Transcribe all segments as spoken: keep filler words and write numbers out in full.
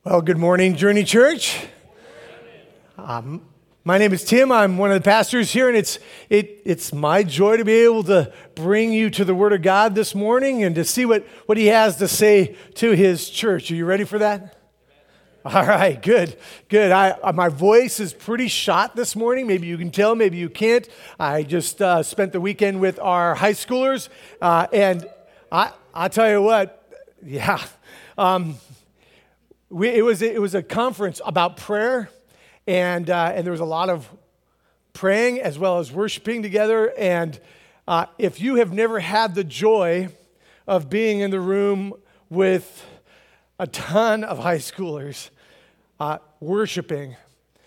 Well, good morning, Journey Church. Um, my name is Tim. I'm one of the pastors here, and it's it it's my joy to be able to bring you to the Word of God this morning and to see what, what He has to say to His church. Are you ready for that? All right, good, good. I, my voice is pretty shot this morning. Maybe you can tell, maybe you can't. I just uh, spent the weekend with our high schoolers, uh, and I I'll tell you what, yeah. Um, We, it was it was a conference about prayer, and uh, and there was a lot of praying as well as worshiping together. And uh, if you have never had the joy of being in the room with a ton of high schoolers uh, worshiping,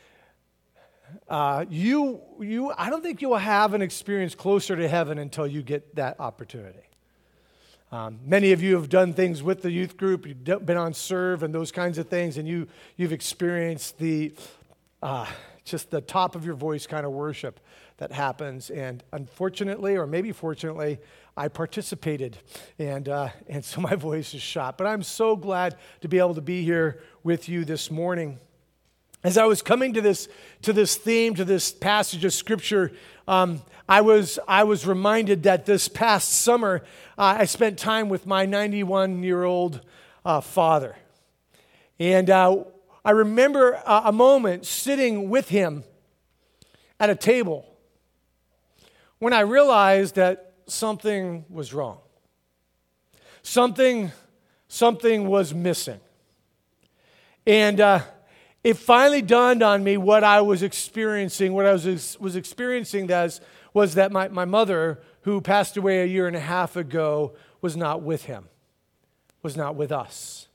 uh, you you I don't think you will have an experience closer to heaven until you get that opportunity. Um, many of you have done things with the youth group. You've been on serve and those kinds of things, and you, you've experienced the uh, just the top of your voice kind of worship that happens. And unfortunately, or maybe fortunately, I participated, and uh, and so my voice is shot. But I'm so glad to be able to be here with you this morning. As I was coming to this to this theme, to this passage of Scripture, um, I was I was reminded that this past summer uh, I spent time with my ninety-one-year-old uh, father, and uh, I remember uh, a moment sitting with him at a table when I realized that something was wrong. Something something was missing, and. Uh, It finally dawned on me what I was experiencing, what I was, was experiencing as, was that my, my mother, who passed away a year and a half ago, was not with him, was not with us.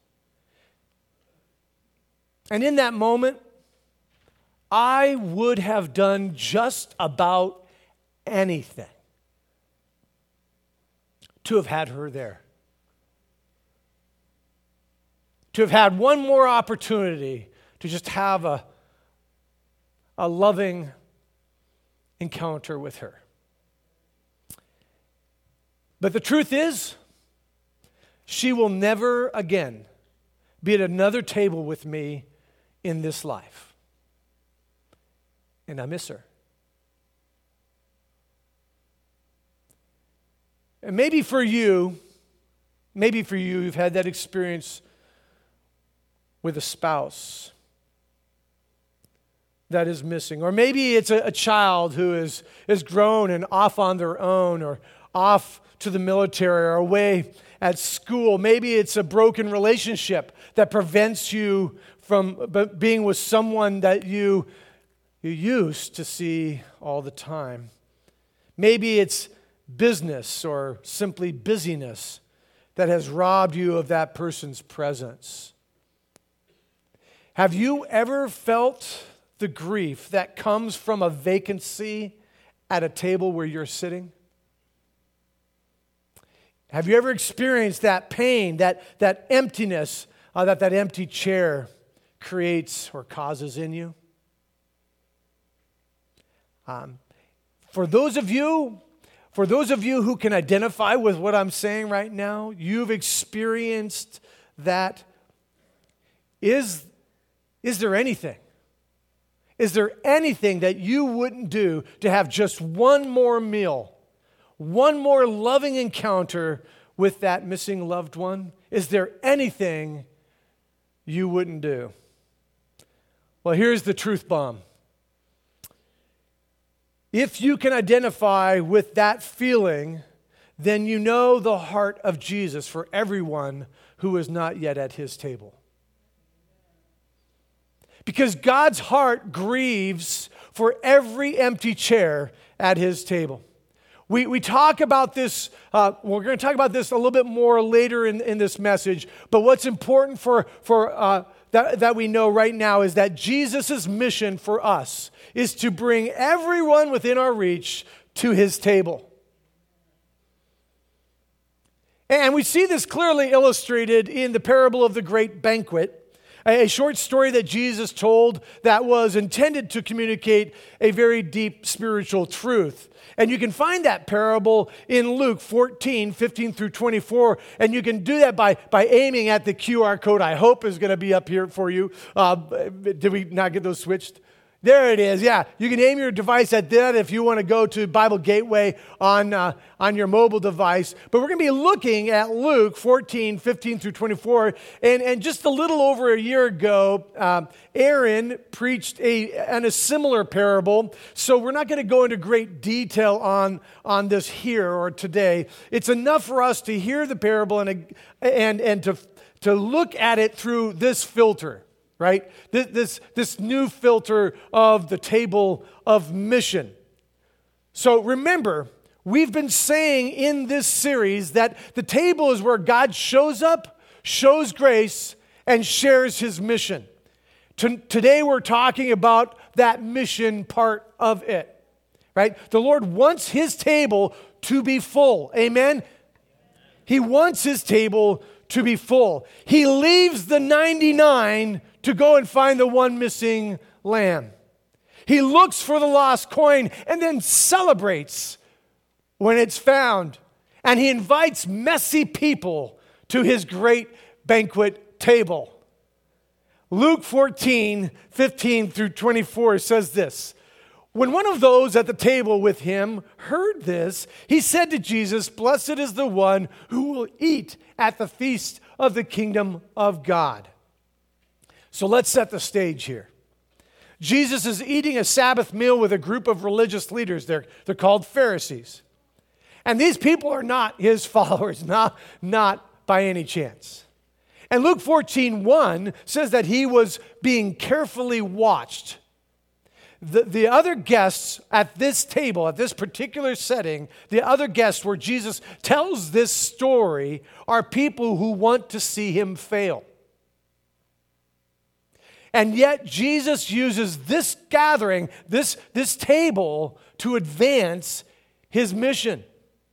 And in that moment, I would have done just about anything to have had her there. To have had one more opportunity to just have a, a loving encounter with her. But the truth is, she will never again be at another table with me in this life. And I miss her. And maybe for you, maybe for you, you've had that experience with a spouse that is missing. Or maybe it's a, a child who is, is grown and off on their own, or off to the military, or away at school. Maybe it's a broken relationship that prevents you from being with someone that you, you used to see all the time. Maybe it's business or simply busyness that has robbed you of that person's presence. Have you ever felt the grief that comes from a vacancy at a table where you're sitting? Have you ever experienced that pain, that, that emptiness uh, that that empty chair creates or causes in you? Um, for those of you, for those of you who can identify with what I'm saying right now, you've experienced that. Is, is there anything? Is there anything that you wouldn't do to have just one more meal, one more loving encounter with that missing loved one? Is there anything you wouldn't do? Well, here's the truth bomb. If you can identify with that feeling, then you know the heart of Jesus for everyone who is not yet at His table. Because God's heart grieves for every empty chair at His table. We we talk about this, uh, we're going to talk about this a little bit more later in, in this message, but what's important for, for uh, that, that we know right now is that Jesus' mission for us is to bring everyone within our reach to His table. And we see this clearly illustrated in the parable of the great banquet. A short story that Jesus told that was intended to communicate a very deep spiritual truth. And you can find that parable in Luke fourteen, fifteen through twenty-four. And you can do that by, by aiming at the Q R code I hope is going to be up here for you. Uh, did we not get those switched? There it is. Yeah, you can aim your device at that if you want to go to Bible Gateway on uh, on your mobile device. But we're going to be looking at Luke fourteen, fifteen through twenty-four. And, and just a little over a year ago, um, Aaron preached a, on a similar parable. So we're not going to go into great detail on, on this here or today. It's enough for us to hear the parable and, and, and to, to look at it through this filter. Right? This, this, this new filter of the table of mission. So remember, we've been saying in this series that the table is where God shows up, shows grace, and shares his mission. To, today we're talking about that mission part of it. Right? The Lord wants his table to be full. Amen? He wants his table to be full. He leaves the ninety-nine to go and find the one missing lamb. He looks for the lost coin and then celebrates when it's found. And he invites messy people to his great banquet table. Luke fourteen, fifteen through twenty-four says this. When one of those at the table with him heard this, he said to Jesus, "Blessed is the one who will eat at the feast of the kingdom of God." So let's set the stage here. Jesus is eating a Sabbath meal with a group of religious leaders. They're, they're called Pharisees. And these people are not his followers, not, not by any chance. And Luke fourteen one says that he was being carefully watched. The, the other guests at this table, at this particular setting, the other guests where Jesus tells this story are people who want to see him fail. And yet Jesus uses this gathering, this, this table, to advance his mission.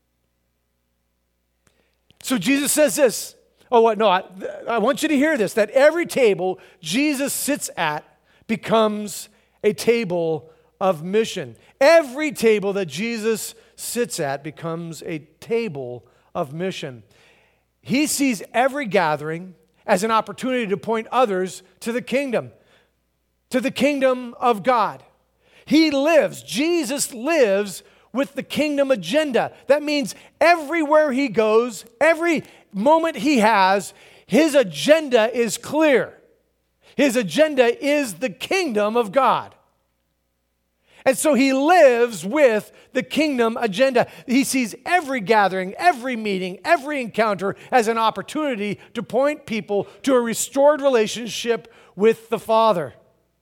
So Jesus says this. Oh, what? No, I, I want you to hear this, that every table Jesus sits at becomes a table of mission. Every table that Jesus sits at becomes a table of mission. He sees every gathering as an opportunity to point others to the kingdom, to the kingdom of God. He lives, Jesus lives with the kingdom agenda. That means everywhere he goes, every moment he has, his agenda is clear. His agenda is the kingdom of God. And so he lives with the kingdom agenda. He sees every gathering, every meeting, every encounter as an opportunity to point people to a restored relationship with the Father.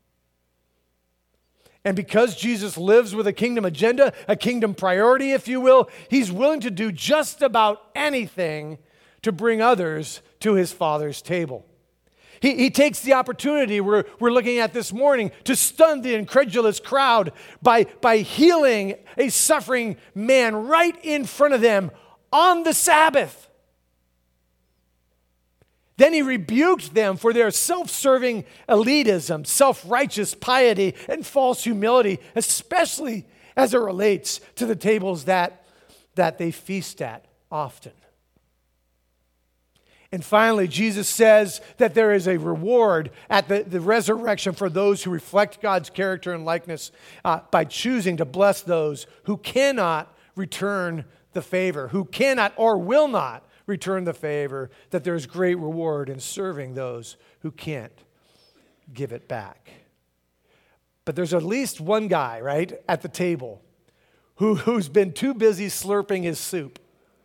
And because Jesus lives with a kingdom agenda, a kingdom priority, if you will, he's willing to do just about anything to bring others to his Father's table. He, he takes the opportunity we're, we're looking at this morning to stun the incredulous crowd by, by healing a suffering man right in front of them on the Sabbath. Then he rebuked them for their self-serving elitism, self-righteous piety, and false humility, especially as it relates to the tables that, that they feast at often. And finally, Jesus says that there is a reward at the, the resurrection for those who reflect God's character and likeness uh, by choosing to bless those who cannot return the favor, who cannot or will not return the favor, that there's great reward in serving those who can't give it back. But there's at least one guy, right, at the table who, who's been too busy slurping his soup.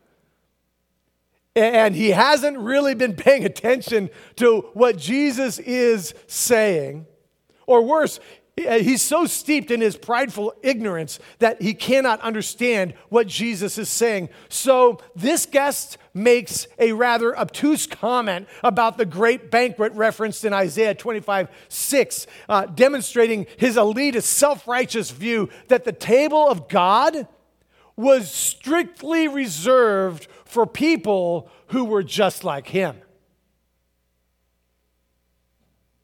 And he hasn't really been paying attention to what Jesus is saying. Or worse, he's so steeped in his prideful ignorance that he cannot understand what Jesus is saying. So this guest makes a rather obtuse comment about the great banquet referenced in Isaiah twenty-five six, uh, demonstrating his elitist, self-righteous view that the table of God was strictly reserved for people who were just like him.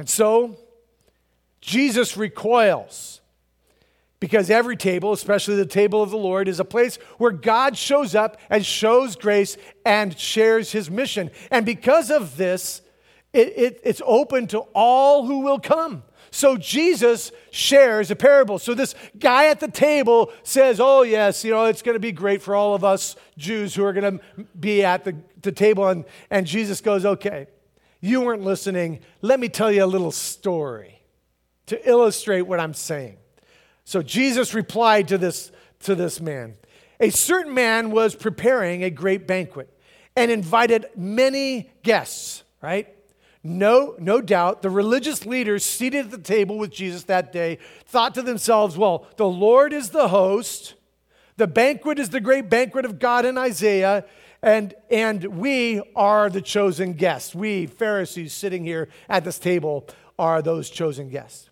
And so, Jesus recoils. Because every table, especially the table of the Lord, is a place where God shows up and shows grace and shares his mission. And because of this, it, it, it's open to all who will come. So Jesus shares a parable. So this guy at the table says, oh yes, you know, it's going to be great for all of us Jews who are going to be at the, the table. And, and Jesus goes, okay, you weren't listening. Let me tell you a little story to illustrate what I'm saying. So Jesus replied to this, to this man. A certain man was preparing a great banquet and invited many guests, right? No, no doubt, the religious leaders seated at the table with Jesus that day thought to themselves, well, the Lord is the host, the banquet is the great banquet of God in Isaiah, and, and we are the chosen guests. We, Pharisees, sitting here at this table, are those chosen guests.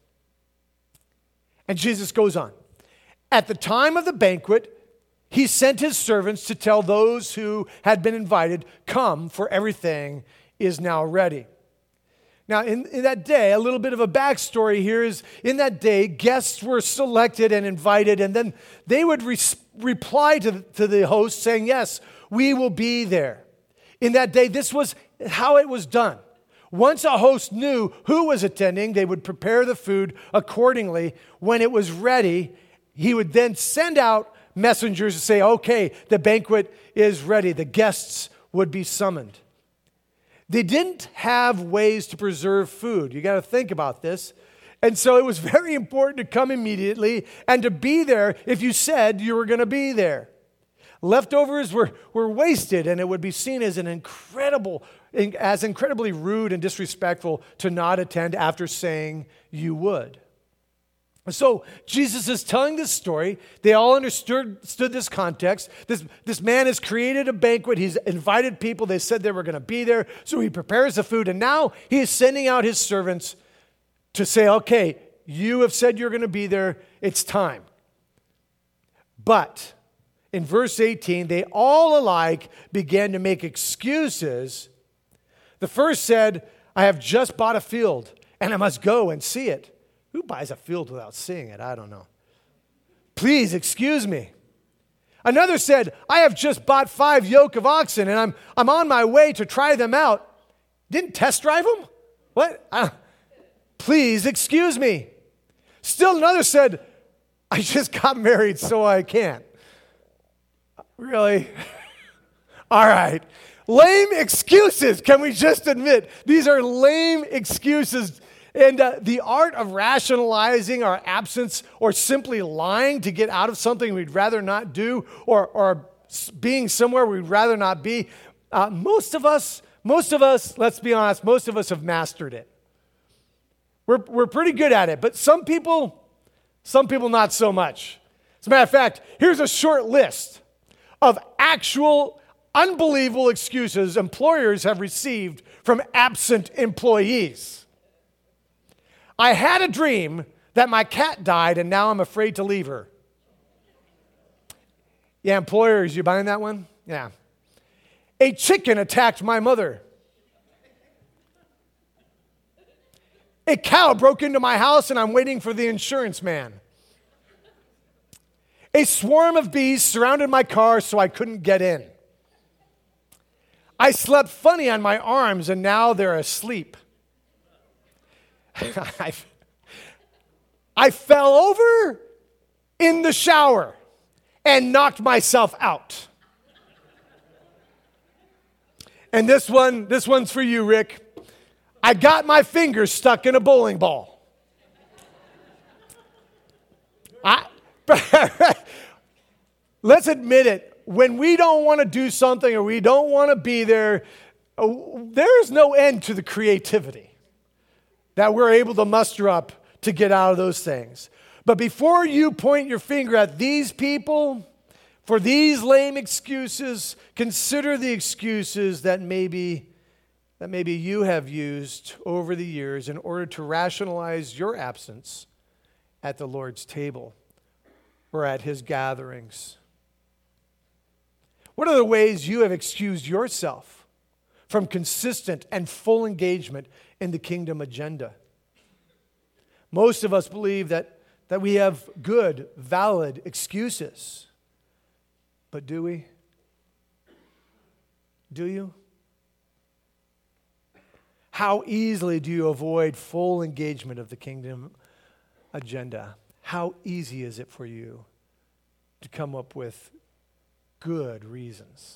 And Jesus goes on. At the time of the banquet, he sent his servants to tell those who had been invited, come, for everything is now ready. Now, in, in that day, a little bit of a backstory here is, in that day, guests were selected and invited, and then they would re- reply to, to the host saying, yes, we will be there. In that day, this was how it was done. Once a host knew who was attending, they would prepare the food accordingly. When it was ready, he would then send out messengers to say, okay, the banquet is ready. The guests would be summoned. They didn't have ways to preserve food. You got to think about this. And so it was very important to come immediately and to be there if you said you were going to be there. Leftovers were, were wasted, and it would be seen as an incredible, as incredibly rude and disrespectful to not attend after saying you would. So Jesus is telling this story. They all understood, understood this context. This, this man has created a banquet. He's invited people. They said they were going to be there. So he prepares the food. And now he is sending out his servants to say, okay, you have said you're going to be there. It's time. But in verse eighteen, they all alike began to make excuses. The first said, I have just bought a field and I must go and see it. Who buys a field without seeing it? I don't know. Please excuse me. Another said, I have just bought five yoke of oxen and I'm, I'm on my way to try them out. Didn't test drive them? What? Uh, please excuse me. Still another said, I just got married so I can't. Really? All right. Lame excuses. Can we just admit these are lame excuses? And uh, the art of rationalizing our absence or simply lying to get out of something we'd rather not do or, or being somewhere we'd rather not be, uh, most of us, most of us, let's be honest, most of us have mastered it. We're, we're pretty good at it, but some people, some people not so much. As a matter of fact, here's a short list of actual unbelievable excuses employers have received from absent employees. I had a dream that my cat died and now I'm afraid to leave her. Yeah, employers, you buying that one? Yeah. A chicken attacked my mother. A cow broke into my house and I'm waiting for the insurance man. A swarm of bees surrounded my car so I couldn't get in. I slept funny on my arms and now they're asleep. I, I fell over in the shower and knocked myself out. And this one, this one's for you, Rick. I got my fingers stuck in a bowling ball. I, let's admit it. When we don't want to do something or we don't want to be there, there's no end to the creativity that we're able to muster up to get out of those things. But before you point your finger at these people for these lame excuses, consider the excuses that maybe, that maybe you have used over the years in order to rationalize your absence at the Lord's table or at his gatherings. What are the ways you have excused yourself from consistent and full engagement in the kingdom agenda? Most of us believe that, that we have good, valid excuses. But do we? Do you? How easily do you avoid full engagement of the kingdom agenda? How easy is it for you to come up with good reasons?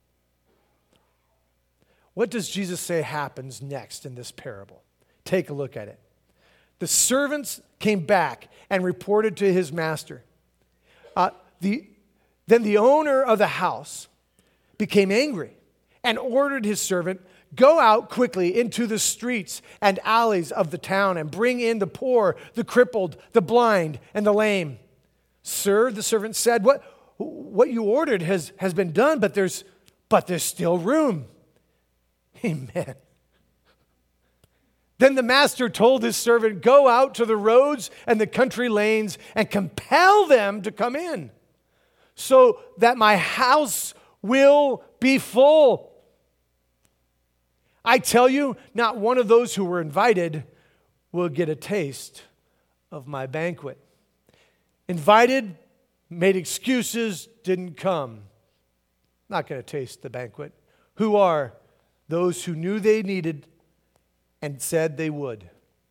What does Jesus say happens next in this parable? Take a look at it. The servants came back and reported to his master. Uh, the, then the owner of the house became angry and ordered his servant, "Go out quickly into the streets and alleys of the town and bring in the poor, the crippled, the blind, and the lame." "Sir," the servant said, what, what you ordered has, has been done, but there's, but there's still room." Amen. Then the master told his servant, "Go out to the roads and the country lanes and compel them to come in, so that my house will be full. I tell you, not one of those who were invited will get a taste of my banquet." Invited, made excuses, didn't come. Not going to taste the banquet. Who are those who knew they needed and said they would?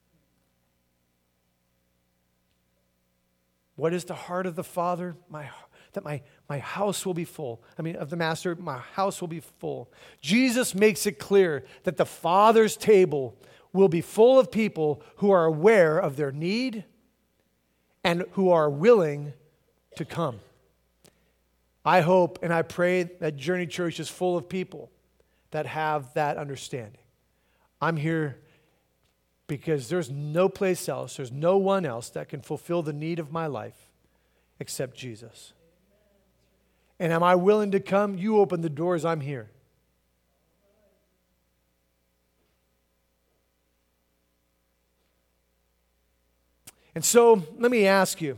What is the heart of the Father? My that my, my house will be full. I mean, of the Master, my house will be full. Jesus makes it clear that the Father's table will be full of people who are aware of their need and who are willing to come. I hope and I pray that Journey Church is full of people that have that understanding. I'm here because there's no place else, there's no one else that can fulfill the need of my life except Jesus. And am I willing to come? You open the doors, I'm here. And so, let me ask you.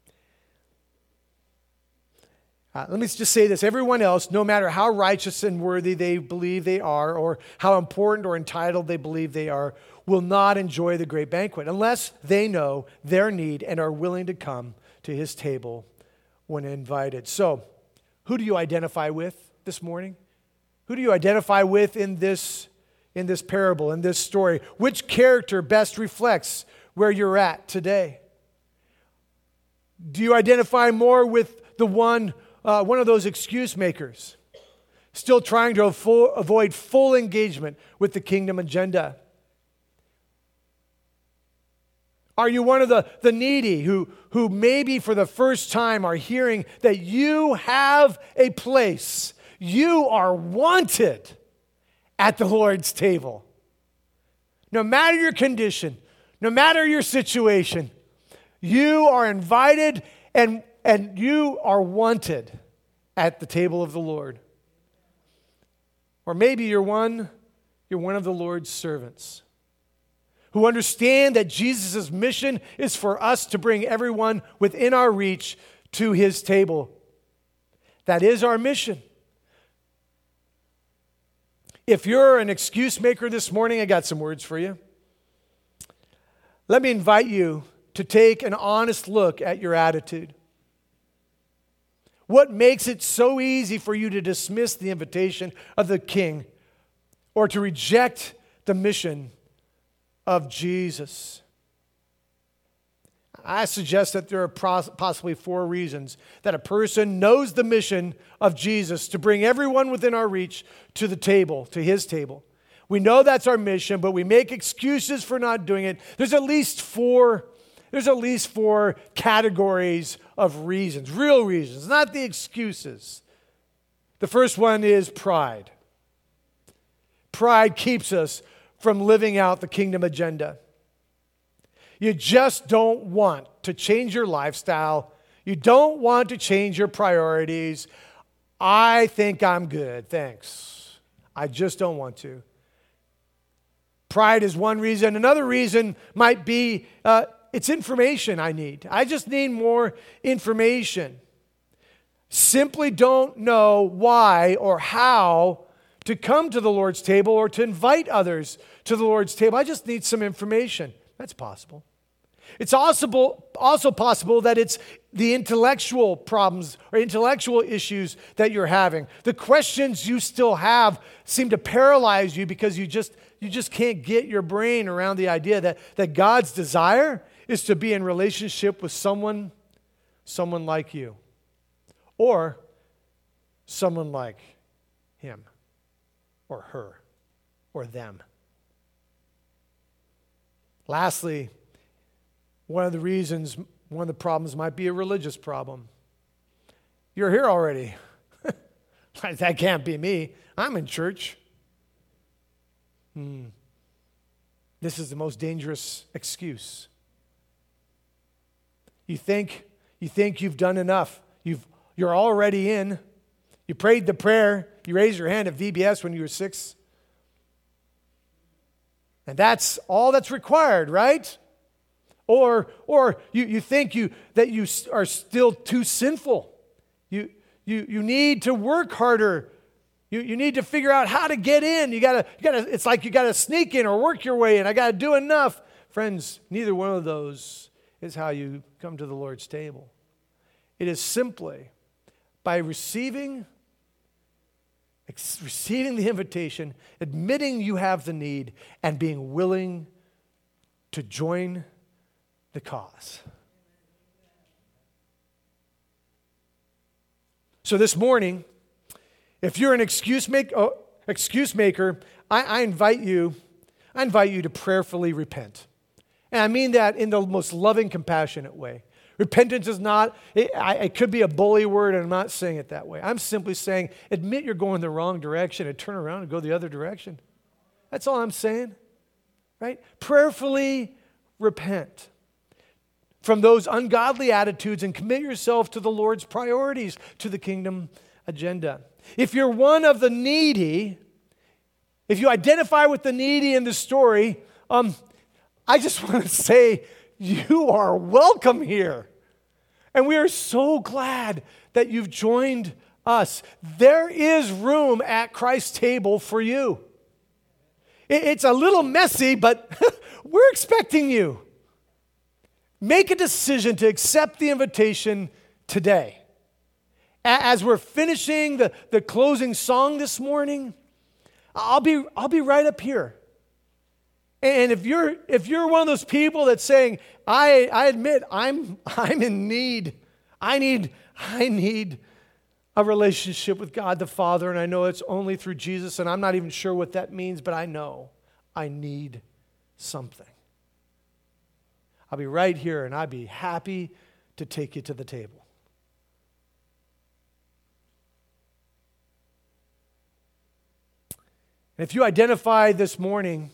Uh, let me just say this. Everyone else, no matter how righteous and worthy they believe they are, or how important or entitled they believe they are, will not enjoy the great banquet unless they know their need and are willing to come to his table when invited. So, who do you identify with this morning? Who do you identify with in this, in this parable, in this story? Which character best reflects where you're at today? Do you identify more with the one, uh, one of those excuse makers, still trying to avo- avoid full engagement with the kingdom agenda? Are you one of the, the needy who, who maybe for the first time are hearing that you have a place, you are wanted at the Lord's table? No matter your condition, no matter your situation, you are invited and, and you are wanted at the table of the Lord. Or maybe you're one, you're one of the Lord's servants who understand that Jesus' mission is for us to bring everyone within our reach to his table. That is our mission. If you're an excuse maker this morning, I got some words for you. Let me invite you to take an honest look at your attitude. What makes it so easy for you to dismiss the invitation of the King or to reject the mission of Jesus? I suggest that there are possibly four reasons that a person knows the mission of Jesus to bring everyone within our reach to the table, to his table. We know that's our mission, but we make excuses for not doing it. There's at least four, there's at least four categories of reasons, real reasons, not the excuses. The first one is pride. Pride keeps us from living out the kingdom agenda. You just don't want to change your lifestyle. You don't want to change your priorities. I think I'm good, thanks. I just don't want to. Pride is one reason. Another reason might be uh, it's information I need. I just need more information. Simply don't know why or how to come to the Lord's table or to invite others to the Lord's table. I just need some information. That's possible. It's also, also possible that it's the intellectual problems or intellectual issues that you're having. The questions you still have seem to paralyze you because you just, you just can't get your brain around the idea that, that God's desire is to be in relationship with someone, someone like you, or someone like him or her or them. Lastly, one of the reasons, one of the problems might be a religious problem. You're here already. That can't be me. I'm in church. Hmm. This is the most dangerous excuse. You think, you think you've done enough. You've, you're already in. You prayed the prayer. You raised your hand at V B S when you were six. And that's all that's required, right? Or, or you, you think you that you are still too sinful. You, you, you need to work harder. You, you need to figure out how to get in. You gotta, you gotta, it's like you got to sneak in or work your way in. I got to do enough. Friends, neither one of those is how you come to the Lord's table. It is simply by receiving, ex- receiving the invitation, admitting you have the need, and being willing to join the cause. So this morning, if you're an excuse make, oh, excuse maker, I, I invite you, I invite you to prayerfully repent. And I mean that in the most loving, compassionate way. Repentance is not, it, I, it could be a bully word, and I'm not saying it that way. I'm simply saying, admit you're going the wrong direction and turn around and go the other direction. That's all I'm saying, right? Prayerfully repent from those ungodly attitudes and commit yourself to the Lord's priorities, to the kingdom agenda. If you're one of the needy, if you identify with the needy in the story, um, I just want to say you are welcome here. And we are so glad that you've joined us. There is room at Christ's table for you. It's a little messy, but we're expecting you. Make a decision to accept the invitation today. As we're finishing the, the closing song this morning, I'll be, I'll be right up here. And if you're, if you're one of those people that's saying, I, I admit I'm, I'm in need. I need, I need a relationship with God the Father, and I know it's only through Jesus, and I'm not even sure what that means, but I know I need something. I'll be right here, and I'd be happy to take you to the table. And if you identify this morning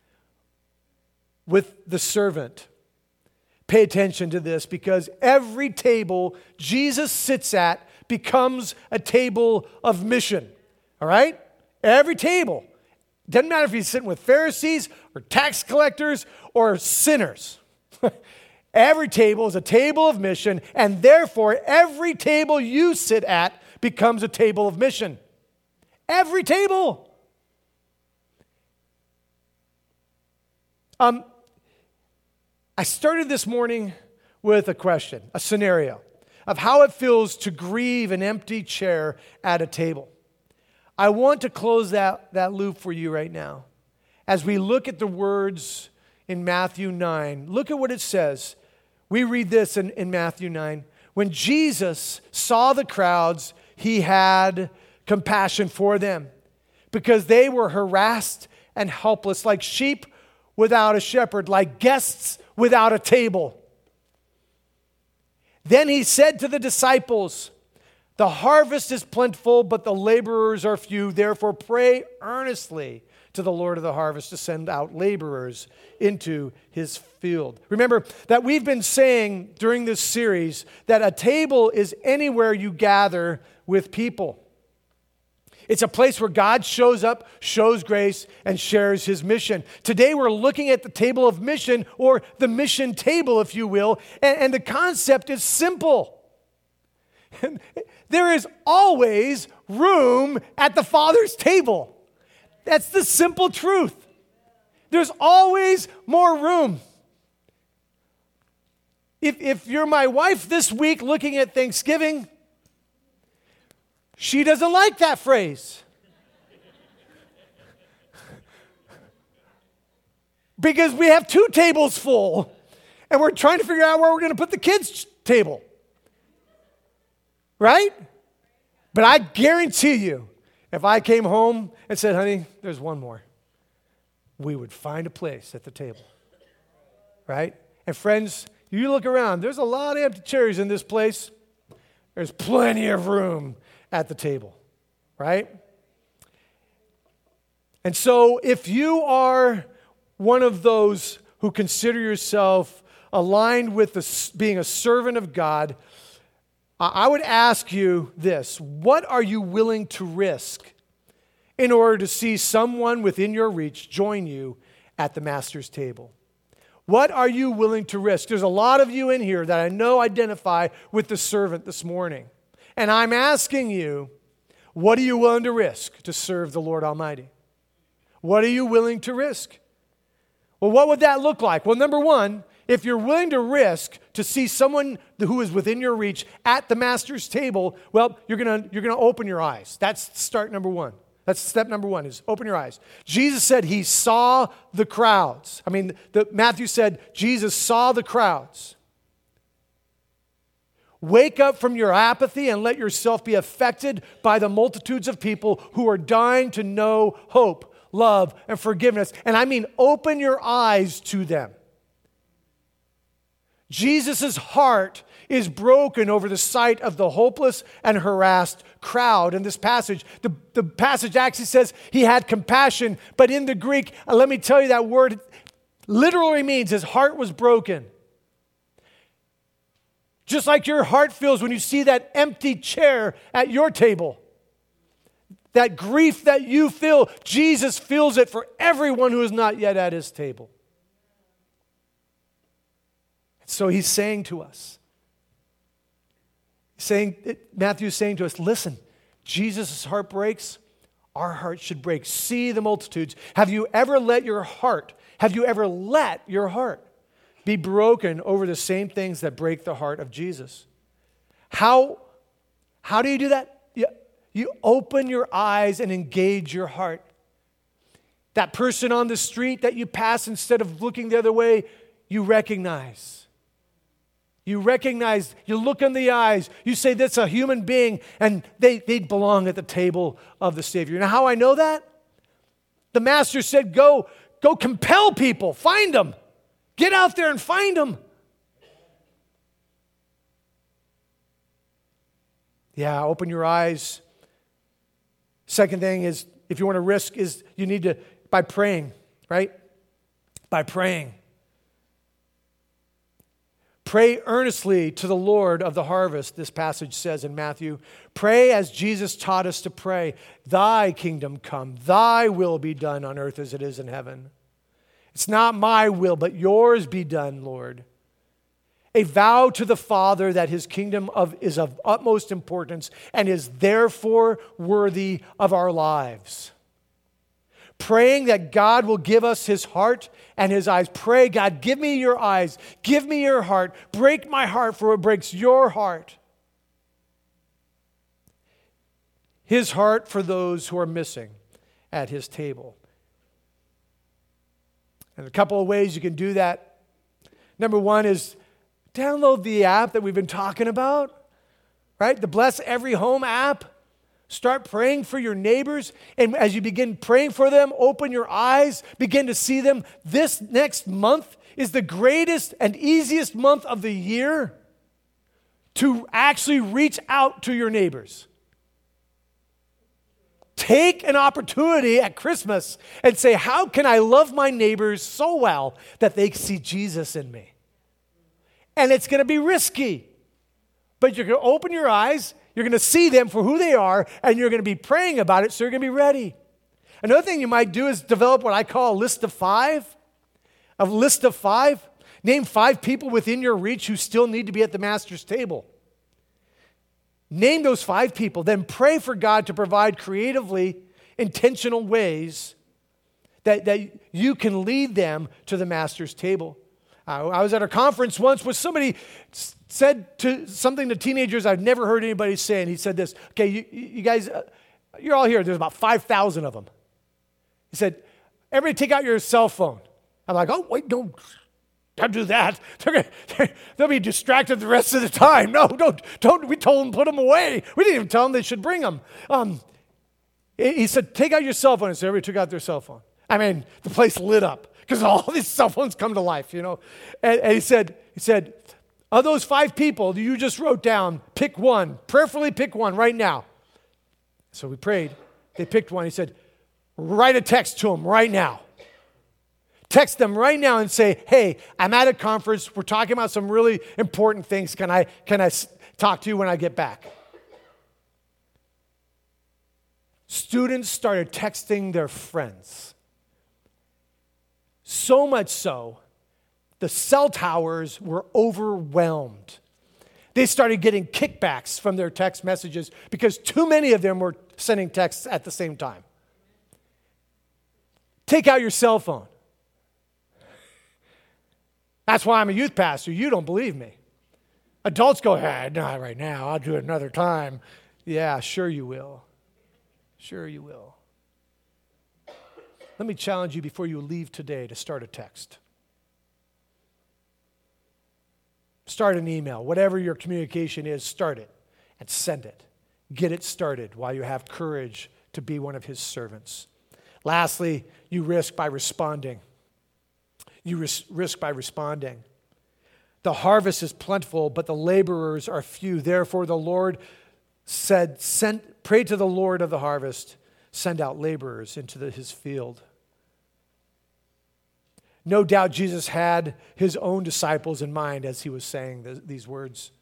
with the servant, pay attention to this, because every table Jesus sits at becomes a table of mission. All right? Every table. Doesn't matter if he's sitting with Pharisees or tax collectors or sinners. Every table is a table of mission, and therefore every table you sit at becomes a table of mission. Every table. Um, I started this morning with a question, a scenario of how it feels to grieve an empty chair at a table. I want to close that, that loop for you right now. As we look at the words in Matthew nine, look at what it says. We read this in, in Matthew nine. When Jesus saw the crowds, he had compassion for them because they were harassed and helpless, like sheep without a shepherd, like guests without a table. Then he said to the disciples, the harvest is plentiful, but the laborers are few. Therefore, pray earnestly to the Lord of the harvest to send out laborers into his field. Remember that we've been saying during this series that a table is anywhere you gather with people. It's a place where God shows up, shows grace, and shares his mission. Today we're looking at the table of mission, or the mission table, if you will, and, and the concept is simple. There is always room at the Father's table. That's the simple truth. There's always more room. If, if you're my wife this week looking at Thanksgiving, she doesn't like that phrase. Because we have two tables full, and we're trying to figure out where we're going to put the kids' table. Right? But I guarantee you, if I came home and said, honey, there's one more, we would find a place at the table. Right? And friends, you look around, there's a lot of empty chairs in this place. There's plenty of room at the table. Right? And so if you are one of those who consider yourself aligned with the, being a servant of God, I would ask you this: what are you willing to risk in order to see someone within your reach join you at the Master's table? What are you willing to risk? There's a lot of you in here that I know identify with the servant this morning. And I'm asking you, what are you willing to risk to serve the Lord Almighty? What are you willing to risk? Well, what would that look like? Well, number one, if you're willing to risk to see someone who is within your reach at the Master's table, well, you're going to you're going to open your eyes. That's start number one. That's step number one, is open your eyes. Jesus said he saw the crowds. I mean, the, Matthew said Jesus saw the crowds. Wake up from your apathy and let yourself be affected by the multitudes of people who are dying to know hope, love, and forgiveness. And I mean, open your eyes to them. Jesus' heart is broken over the sight of the hopeless and harassed crowd in this passage. The, the passage actually says he had compassion, but in the Greek, uh, let me tell you, that word literally means his heart was broken. Just like your heart feels when you see that empty chair at your table. That grief that you feel, Jesus feels it for everyone who is not yet at his table. So he's saying to us, saying, Matthew is saying to us, listen, Jesus' heart breaks, our heart should break. See the multitudes. Have you ever let your heart, have you ever let your heart be broken over the same things that break the heart of Jesus? How, how do you do that? You, you open your eyes and engage your heart. That person on the street that you pass, instead of looking the other way, you recognize. You recognize, you look in the eyes, you say, that's a human being, and they, they belong at the table of the Savior. Now, how I know that? The Master said, go, go compel people, find them. Get out there and find them. Yeah, open your eyes. Second thing is, if you want to risk, is you need to, by praying, right? By praying. Pray earnestly to the Lord of the harvest, this passage says in Matthew. Pray as Jesus taught us to pray. Thy kingdom come, thy will be done on earth as it is in heaven. It's not my will, but yours be done, Lord. A vow to the Father that his kingdom of, is of utmost importance and is therefore worthy of our lives. Praying that God will give us his heart and his eyes. Pray, God, give me your eyes. Give me your heart. Break my heart, for it breaks your heart. His heart for those who are missing at his table. And a couple of ways you can do that. Number one is download the app that we've been talking about, right? The Bless Every Home app. Start praying for your neighbors, and as you begin praying for them, open your eyes, begin to see them. This next month is the greatest and easiest month of the year to actually reach out to your neighbors. Take an opportunity at Christmas and say, how can I love my neighbors so well that they see Jesus in me? And it's going to be risky, but you're going to open your eyes. You're going to see them for who they are, and you're going to be praying about it, so you're going to be ready. Another thing you might do is develop what I call a list of five. A list of five. Name five people within your reach who still need to be at the Master's table. Name those five people. Then pray for God to provide creatively intentional ways that, that you can lead them to the Master's table. I, I was at a conference once where somebody s- said to something to teenagers I've never heard anybody say, and he said this, okay, you, you guys, uh, you're all here. There's about five thousand of them. He said, everybody take out your cell phone. I'm like, oh, wait, don't, don't do that. They're gonna, they're, they'll be distracted the rest of the time. No, don't, don't. We told them, put them away. We didn't even tell them they should bring them. Um, he said, take out your cell phone. And so everybody took out their cell phone. I mean, the place lit up because all these cell phones come to life, you know. And, and he said, he said, of those five people that you just wrote down, pick one, prayerfully pick one right now. So we prayed. They picked one. He said, write a text to them right now. Text them right now and say, hey, I'm at a conference. We're talking about some really important things. Can I, can I s- talk to you when I get back? Students started texting their friends. So much so, the cell towers were overwhelmed. They started getting kickbacks from their text messages because too many of them were sending texts at the same time. Take out your cell phone. That's why I'm a youth pastor. You don't believe me. Adults go, ah, not right now. I'll do it another time. Yeah, sure you will. Sure you will. Let me challenge you before you leave today to start a text. Start an email. Whatever your communication is, start it and send it. Get it started while you have courage to be one of his servants. Lastly, you risk by responding. You ris- risk by responding. The harvest is plentiful, but the laborers are few. Therefore, the Lord said, send, pray to the Lord of the harvest, send out laborers into the, his field. No doubt Jesus had his own disciples in mind as he was saying th- these words.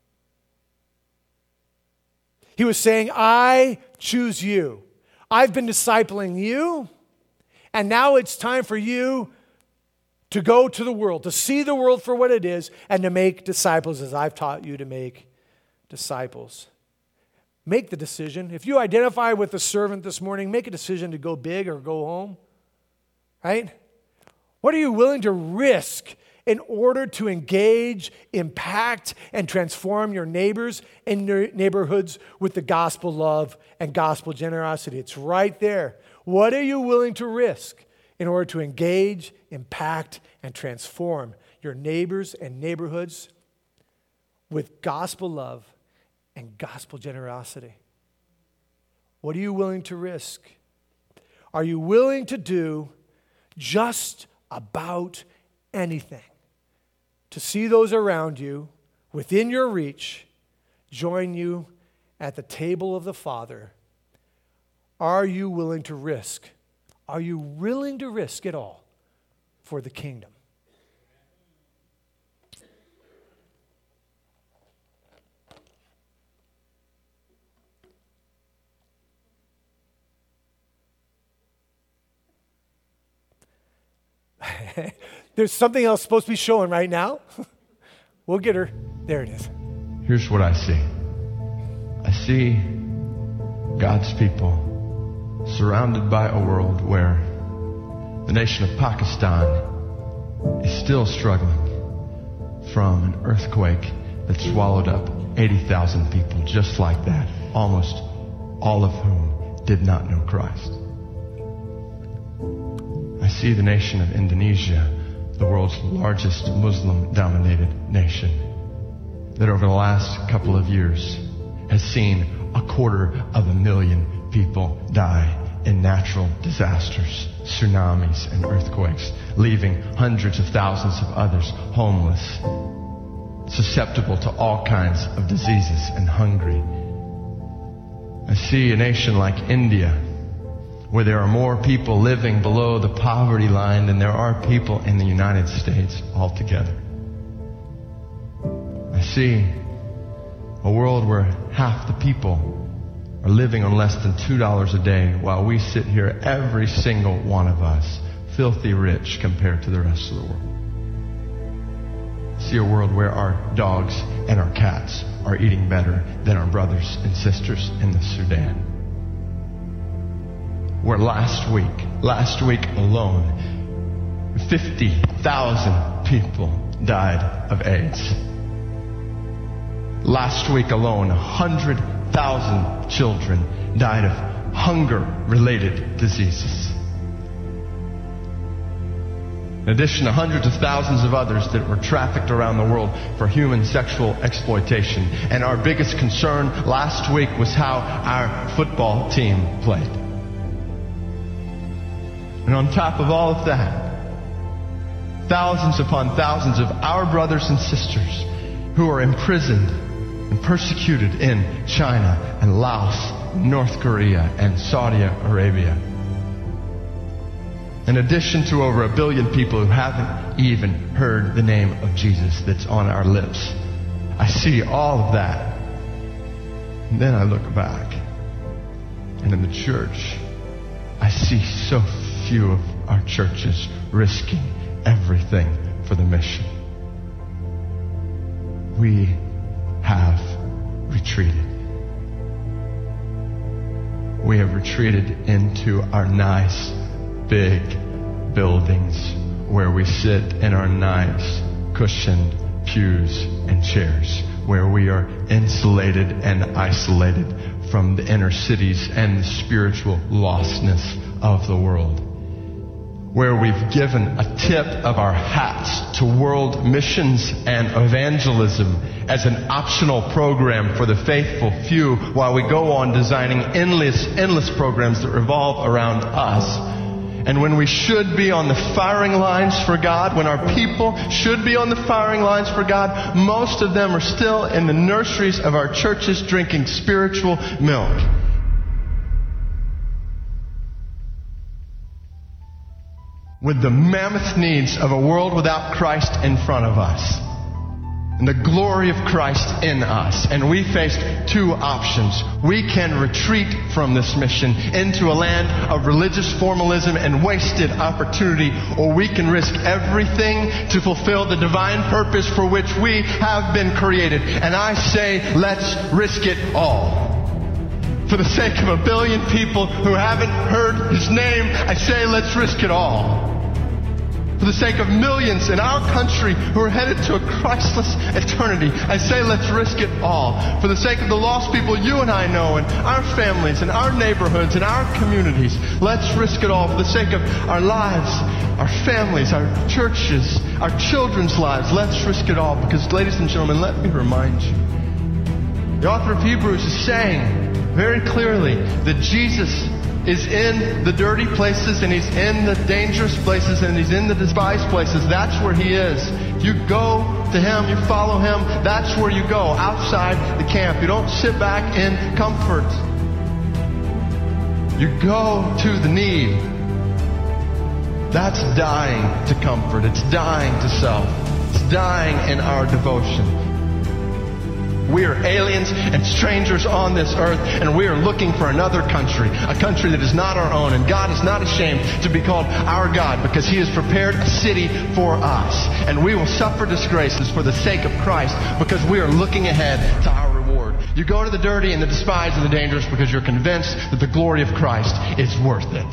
He was saying, I choose you. I've been discipling you, and now it's time for you to go to the world, to see the world for what it is, and to make disciples as I've taught you to make disciples. Make the decision. If you identify with the servant this morning, make a decision to go big or go home, right? What are you willing to risk in order to engage, impact, and transform your neighbors and your neighborhoods with the gospel love and gospel generosity? It's right there. What are you willing to risk in order to engage, impact, and transform your neighbors and neighborhoods with gospel love and gospel generosity? What are you willing to risk? Are you willing to do just about anything to see those around you within your reach join you at the table of the Father? Are you willing to risk? Are you willing to risk it all for the kingdom? There's something else supposed to be showing right now. We'll get her. There it is. Here's what I see. I see God's people surrounded by a world where the nation of Pakistan is still struggling from an earthquake that swallowed up eighty thousand people just like that, almost all of whom did not know Christ. I see the nation of Indonesia, the world's largest Muslim-dominated nation, that over the last couple of years has seen a quarter of a million people die in natural disasters, tsunamis and earthquakes, leaving hundreds of thousands of others homeless, susceptible to all kinds of diseases and hungry. I see a nation like India, where there are more people living below the poverty line than there are people in the United States altogether. I see a world where half the people are living on less than two dollars a day, while we sit here, every single one of us, filthy rich compared to the rest of the world. I see a world where our dogs and our cats are eating better than our brothers and sisters in the Sudan. Where last week, last week alone, fifty thousand people died of AIDS. Last week alone, one hundred thousand children died of hunger-related diseases. In addition to hundreds of thousands of others that were trafficked around the world for human sexual exploitation. And our biggest concern last week was how our football team played. And on top of all of that, thousands upon thousands of our brothers and sisters who are imprisoned and persecuted in China and Laos, North Korea and Saudi Arabia. In addition to over a billion people who haven't even heard the name of Jesus that's on our lips. I see all of that. And then I look back. And in the church, I see so few of our churches risking everything for the mission. We have retreated. We have retreated into our nice, big buildings where we sit in our nice, cushioned pews and chairs, where we are insulated and isolated from the inner cities and the spiritual lostness of the world, where we've given a tip of our hats to world missions and evangelism as an optional program for the faithful few, while we go on designing endless, endless programs that revolve around us. And when we should be on the firing lines for God, when our people should be on the firing lines for God, most of them are still in the nurseries of our churches drinking spiritual milk. With the mammoth needs of a world without Christ in front of us, and the glory of Christ in us. And we faced two options. We can retreat from this mission into a land of religious formalism and wasted opportunity, or we can risk everything to fulfill the divine purpose for which we have been created. And I say, let's risk it all. For the sake of a billion people who haven't heard His name, I say, let's risk it all. For the sake of millions in our country who are headed to a Christless eternity, I say let's risk it all. For the sake of the lost people you and I know, and our families, and our neighborhoods, and our communities, let's risk it all. For the sake of our lives, our families, our churches, our children's lives, let's risk it all. Because, ladies and gentlemen, let me remind you, the author of Hebrews is saying very clearly that Jesus is in the dirty places, and He's in the dangerous places, and He's in the despised places. That's where He is. You go to Him, you follow Him, that's where you go, outside the camp. You don't sit back in comfort. You go to the need. That's dying to comfort. It's dying to self. It's dying in our devotion. We are aliens and strangers on this earth, and we are looking for another country, a country that is not our own. And God is not ashamed to be called our God, because He has prepared a city for us. And we will suffer disgraces for the sake of Christ, because we are looking ahead to our reward. You go to the dirty and the despised and the dangerous because you're convinced that the glory of Christ is worth it.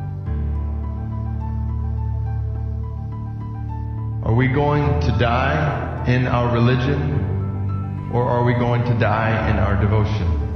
Are we going to die in our religion? Or are we going to die in our devotion?